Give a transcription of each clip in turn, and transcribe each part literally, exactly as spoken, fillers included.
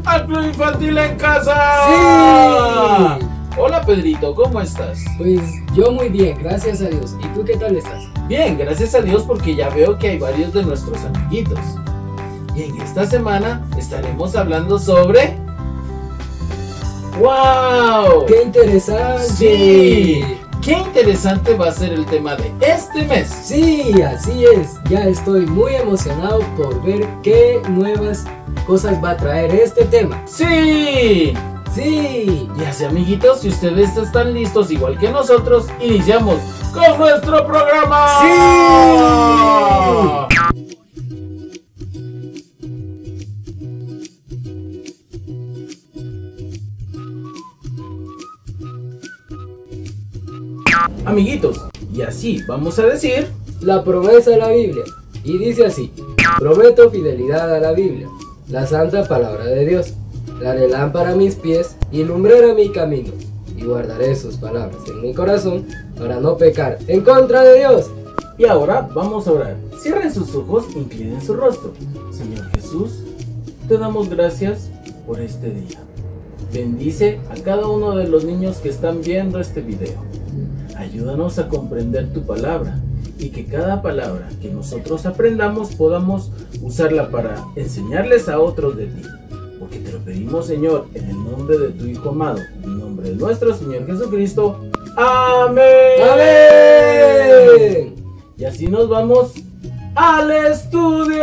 al Club Infantil en Casa. ¡Sí! Hola Pedrito, ¿cómo estás? Pues yo muy bien, gracias a Dios. ¿Y tú qué tal estás? Bien, gracias a Dios, porque ya veo que hay varios de nuestros amiguitos. Y en esta semana estaremos hablando sobre... ¡Wow! ¡Qué interesante! ¡Sí! ¡Qué interesante va a ser el tema de este mes! Sí, así es. Ya estoy muy emocionado por ver qué nuevas cosas va a traer este tema. ¡Sí! ¡Sí! Y así, amiguitos, si ustedes están listos igual que nosotros, iniciamos con nuestro programa. ¡Sí! Amiguitos, y así vamos a decir... La promesa de la Biblia. Y dice así: prometo fidelidad a la Biblia, la santa palabra de Dios. La haré lámpara a mis pies y lumbrera mi camino. Y guardaré sus palabras en mi corazón para no pecar en contra de Dios. Y ahora vamos a orar. Cierren sus ojos, inclinen su rostro. Señor Jesús, te damos gracias por este día. Bendice a cada uno de los niños que están viendo este video. Ayúdanos a comprender tu palabra y que cada palabra que nosotros aprendamos podamos usarla para enseñarles a otros de ti. Porque te lo pedimos, Señor, en el nombre de tu Hijo amado, en el nombre de nuestro Señor Jesucristo. ¡Amén! ¡Amén! Y así nos vamos al estudio.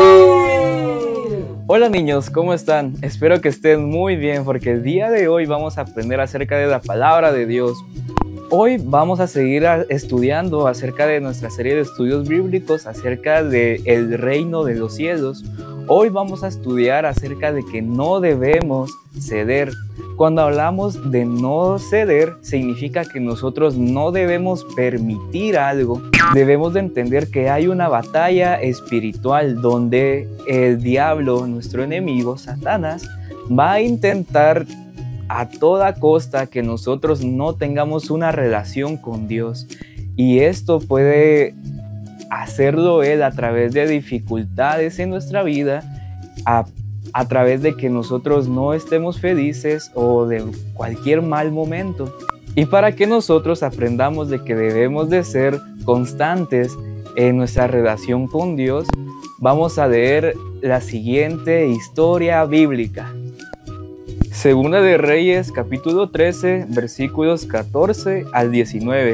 ¡Sí! Hola niños, ¿cómo están? Espero que estén muy bien porque el día de hoy vamos a aprender acerca de la palabra de Dios. Hoy vamos a seguir a, estudiando acerca de nuestra serie de estudios bíblicos acerca del reino de los cielos. Hoy vamos a estudiar acerca de que no debemos ceder. Cuando hablamos de no ceder, significa que nosotros no debemos permitir algo. Debemos de entender que hay una batalla espiritual donde el diablo, nuestro enemigo, Satanás, va a intentar a toda costa que nosotros no tengamos una relación con Dios. Y esto puede hacerlo él a través de dificultades en nuestra vida, a, a través de que nosotros no estemos felices o de cualquier mal momento. Y para que nosotros aprendamos de que debemos de ser constantes en nuestra relación con Dios, vamos a leer la siguiente historia bíblica. Segunda de Reyes, capítulo trece, versículos catorce al diecinueve.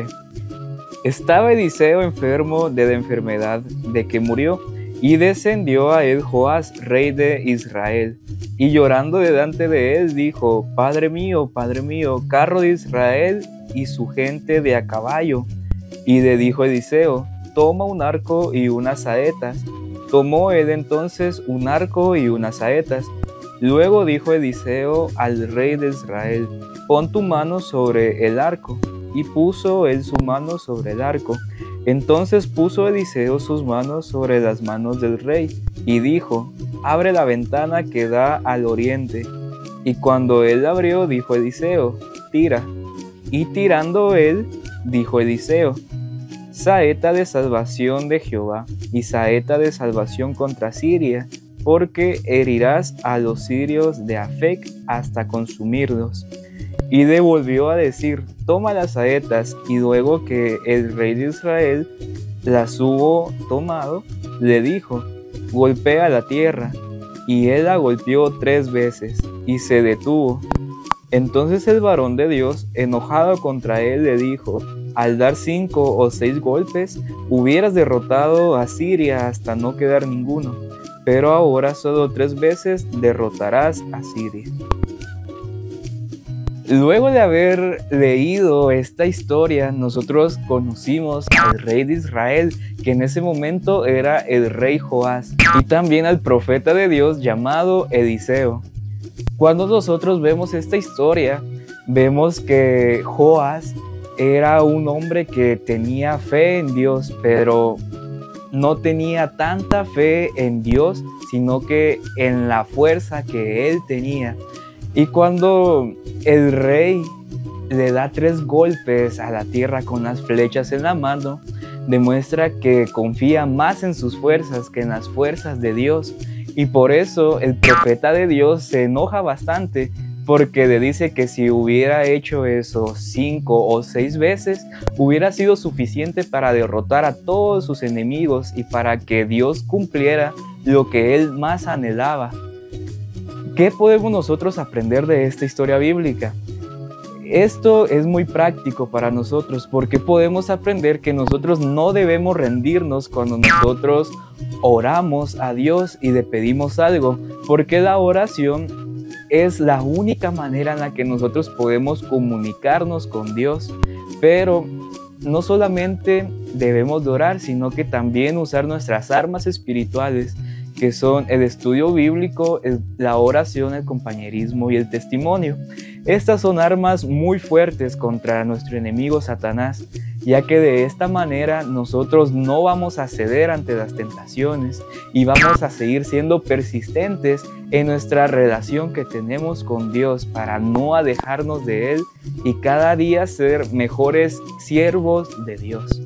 Estaba Eliseo enfermo de la enfermedad de que murió, y descendió a él Joás, rey de Israel, y llorando delante de él dijo: Padre mío, Padre mío, carro de Israel y su gente de a caballo. Y le dijo Eliseo: Toma un arco y unas saetas. Tomó él entonces un arco y unas saetas. Luego dijo Eliseo al rey de Israel: Pon tu mano sobre el arco. Y puso él su mano sobre el arco. Entonces puso Eliseo sus manos sobre las manos del rey, y dijo: Abre la ventana que da al oriente. Y cuando él abrió, dijo Eliseo: Tira. Y tirando él, dijo Eliseo: Saeta de salvación de Jehová, y saeta de salvación contra Siria, porque herirás a los sirios de Afec hasta consumirlos. Y le volvió a decir: Toma las saetas. Y luego que el rey de Israel las hubo tomado, le dijo: Golpea la tierra. Y él la golpeó tres veces, y se detuvo. Entonces el varón de Dios, enojado contra él, le dijo: Al dar cinco o seis golpes, hubieras derrotado a Siria hasta no quedar ninguno. Pero ahora solo tres veces derrotarás a Siria. Luego de haber leído esta historia, nosotros conocimos al rey de Israel, que en ese momento era el rey Joás, y también al profeta de Dios llamado Eliseo. Cuando nosotros vemos esta historia, vemos que Joás era un hombre que tenía fe en Dios, pero no tenía tanta fe en Dios, sino que en la fuerza que él tenía. Y cuando el rey le da tres golpes a la tierra con las flechas en la mano, demuestra que confía más en sus fuerzas que en las fuerzas de Dios. Y por eso el profeta de Dios se enoja bastante, porque le dice que si hubiera hecho eso cinco o seis veces, hubiera sido suficiente para derrotar a todos sus enemigos y para que Dios cumpliera lo que él más anhelaba. ¿Qué podemos nosotros aprender de esta historia bíblica? Esto es muy práctico para nosotros, porque podemos aprender que nosotros no debemos rendirnos cuando nosotros oramos a Dios y le pedimos algo, porque la oración es la única manera en la que nosotros podemos comunicarnos con Dios. Pero no solamente debemos de orar, sino que también usar nuestras armas espirituales, que son el estudio bíblico, el, la oración, el compañerismo y el testimonio. Estas son armas muy fuertes contra nuestro enemigo Satanás, ya que de esta manera nosotros no vamos a ceder ante las tentaciones y vamos a seguir siendo persistentes en nuestra relación que tenemos con Dios para no alejarnos de Él y cada día ser mejores siervos de Dios.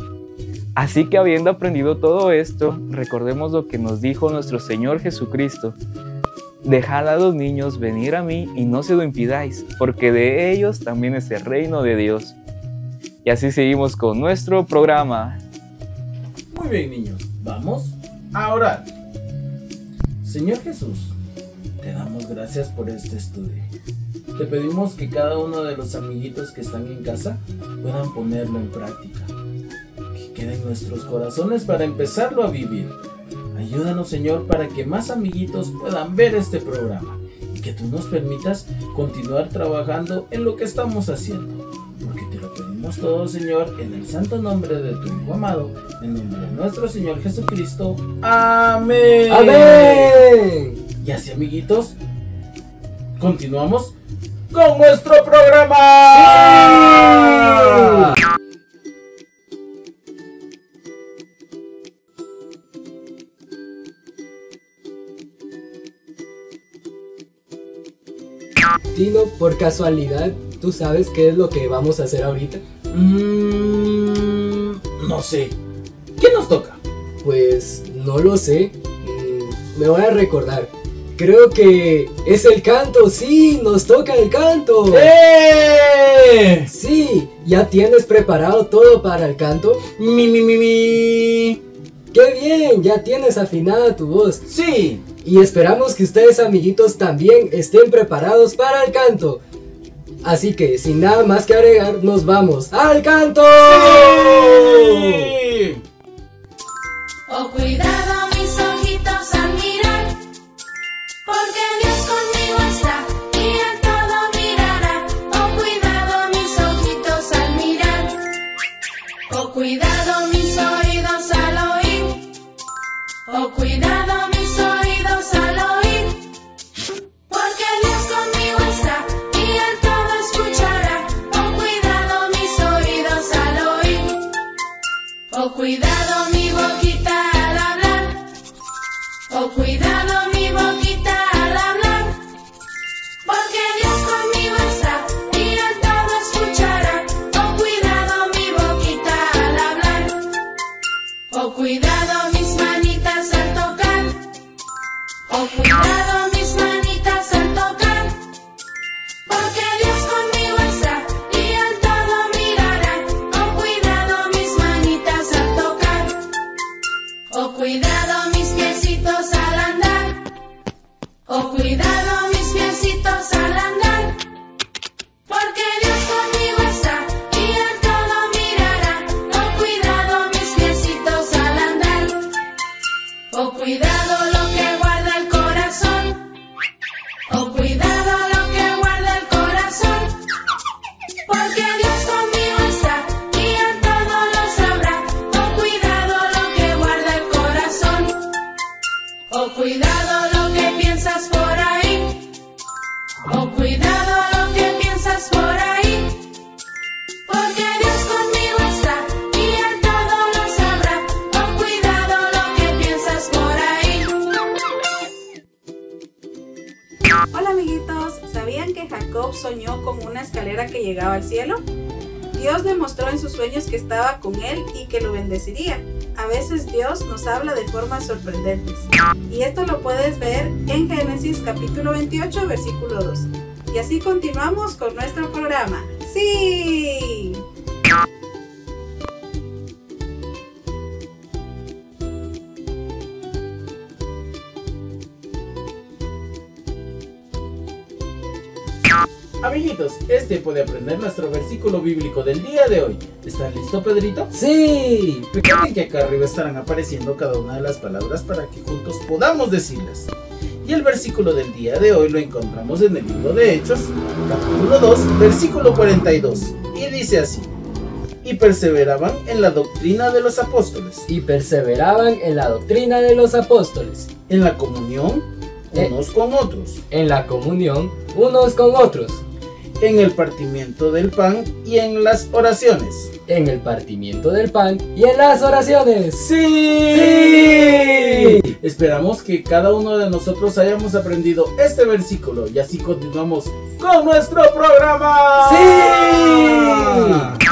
Así que habiendo aprendido todo esto, recordemos lo que nos dijo nuestro Señor Jesucristo: dejad a los niños venir a mí y no se lo impidáis, porque de ellos también es el reino de Dios. Y así seguimos con nuestro programa. Muy bien, niños, vamos a orar. Señor Jesús, te damos gracias por este estudio. Te pedimos que cada uno de los amiguitos que están en casa puedan ponerlo en práctica, que quede en nuestros corazones para empezarlo a vivir. Ayúdanos, Señor, para que más amiguitos puedan ver este programa y que tú nos permitas continuar trabajando en lo que estamos haciendo, porque te lo pedimos todo, Señor, en el santo nombre de tu Hijo amado, en nombre de nuestro Señor Jesucristo. Amén. ¡Amén! Y así, amiguitos, continuamos con nuestro programa. ¡Sí! Tino, por casualidad, ¿tú sabes qué es lo que vamos a hacer ahorita? Mm, no sé. ¿Qué nos toca? Pues no lo sé. Mm, me voy a recordar. Creo que es el canto. Sí, nos toca el canto. ¡Eh! Sí, ¿ya tienes preparado todo para el canto? Mi, mi, mi, mi. ¡Qué bien! Ya tienes afinada tu voz. Sí. Y esperamos que ustedes, amiguitos, también estén preparados para el canto. Así que, sin nada más que agregar, nos vamos al canto. ¡Sí! Oh, cuidado mis ojitos al mirar, porque Dios conmigo está y Él todo mirará. Oh, cuidado mis ojitos al mirar. Oh, cuidado mis oídos al oír. Oh, cuidado mis oídos al oír, porque Dios conmigo está y Él todo escuchará. Oh, cuidado mis oídos al oír. Oh, cuidado mi boquita al hablar. Oh, cuidado mi boquita al hablar, porque Dios conmigo está y Él todo escuchará. Oh, cuidado mi boquita al hablar. Oh, cuidado mis manitas al tocar. Oh, cuidado mis manitas al tocar, porque Dios conmigo está y Él todo mirará. Oh, cuidado mis manitas al tocar. Oh, cuidado mis piecitos al andar. Oh, cuidado mis piecitos al andar, porque Dios conmigo está y Él todo mirará. Oh, cuidado mis piecitos al andar. Oh, cuidado lo que guarda el corazón. Oh, cuidado lo que guarda el corazón, porque Dios conmigo está y Él todo lo sabrá. Oh, cuidado lo que guarda el corazón. Oh, cuidado lo que piensas por ahí. Oh, cuidado lo que piensas por ahí, porque Dios conmigo está y Él todo lo sabrá. Oh, cuidado lo que piensas por ahí. Hola amiguitos, ¿sabían que Jacob soñó con una escalera que llegaba al cielo? Dios demostró en sus sueños que estaba con él y que lo bendeciría. A veces Dios nos habla de formas sorprendentes. Y esto lo puedes ver en Génesis capítulo veintiocho, versículo dos. Y así continuamos con nuestro programa. ¡Sí! Amiguitos, es tiempo de aprender nuestro versículo bíblico del día de hoy. ¿Estás listo, Pedrito? ¡Sí! Recuerden que acá arriba estarán apareciendo cada una de las palabras para que juntos podamos decirlas. Y el versículo del día de hoy lo encontramos en el libro de Hechos, capítulo dos, versículo cuarenta y dos. Y dice así: y perseveraban en la doctrina de los apóstoles, Y perseveraban en la doctrina de los apóstoles, en la comunión Eh. unos con otros, en la comunión unos con otros, en el partimiento del pan y en las oraciones. en el partimiento del pan y en las oraciones. ¡Sí! ¡Sí! Esperamos que cada uno de nosotros hayamos aprendido este versículo y así continuamos con nuestro programa. ¡Sí!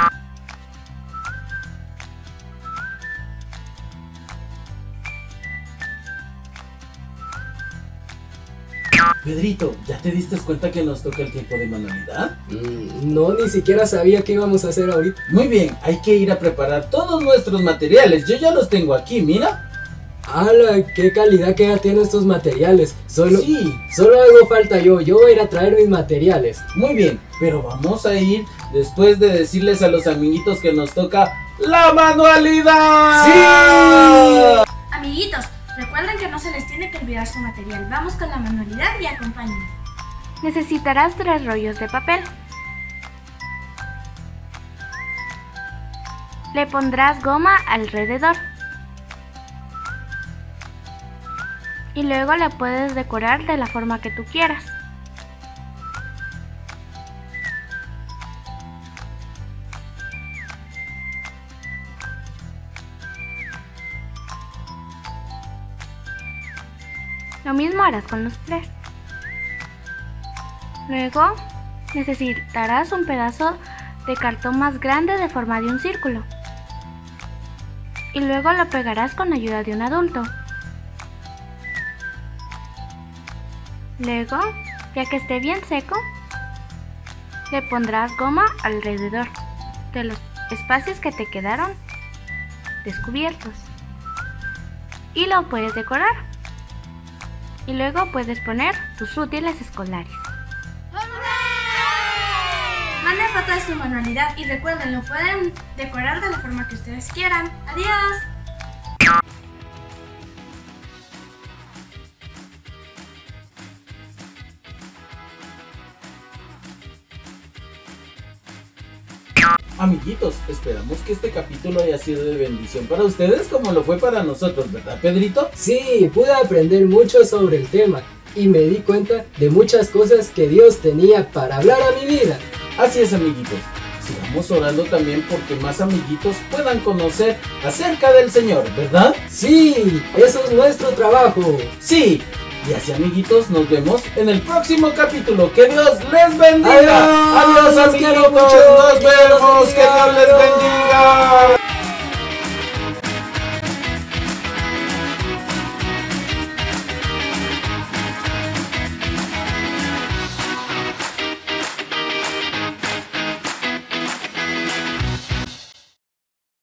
Pedrito, ¿ya te diste cuenta que nos toca el tiempo de manualidad? Mm, no, ni siquiera sabía qué íbamos a hacer ahorita. Muy bien, hay que ir a preparar todos nuestros materiales. Yo ya los tengo aquí, mira. ¡Hala! ¡Qué calidad que ya tienen estos materiales! Solo, Sí, solo hago falta yo. Yo voy a ir a traer mis materiales. muy bien, pero vamos a ir después de decirles a los amiguitos que nos toca la manualidad. ¡Sí! Amiguitos, recuerden que no se les tiene que olvidar su material. Vamos con la manualidad y acompáñenme. Necesitarás tres rollos de papel. Le pondrás goma alrededor. Y luego le puedes decorar de la forma que tú quieras. Lo mismo harás con los tres. Luego necesitarás un pedazo de cartón más grande de forma de un círculo. Y luego lo pegarás con ayuda de un adulto. Luego, ya que esté bien seco, le pondrás goma alrededor de los espacios que te quedaron descubiertos. Y lo puedes decorar. Y luego puedes poner tus útiles escolares. Manden foto de su manualidad y recuerden, lo pueden decorar de la forma que ustedes quieran. ¡Adiós! Amiguitos, esperamos que este capítulo haya sido de bendición para ustedes como lo fue para nosotros, ¿verdad, Pedrito? Sí, pude aprender mucho sobre el tema y me di cuenta de muchas cosas que Dios tenía para hablar a mi vida. Así es, amiguitos. Sigamos orando también porque más amiguitos puedan conocer acerca del Señor, ¿verdad? Sí, eso es nuestro trabajo. Sí. Y así, amiguitos, nos vemos en el próximo capítulo. ¡Que Dios les bendiga! Adiós, Adiós, los quiero amiguitos. mucho. Nos Que Dios los vemos. Que bendiga. Dios les bendiga.